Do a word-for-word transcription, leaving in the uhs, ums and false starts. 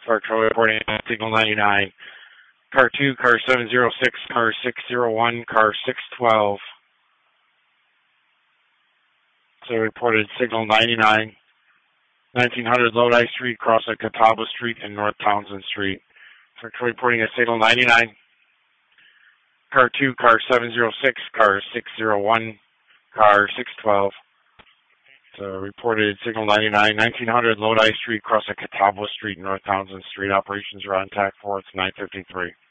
Fire Control reporting signal ninety-nine. Car two, car seven zero six, car six zero one, car six twelve. So reported signal ninety-nine. nineteen hundred Lodi Street, cross at Catawba Street and North Townsend Street. Fire Control reporting a signal ninety-nine. Car two, car seven zero six, car six zero one, car six twelve. So reported signal ninety-nine, nineteen hundred Lodi Street, cross at Catawba Street, North Townsend Street. Operations are on tack for it's nine fifty-three.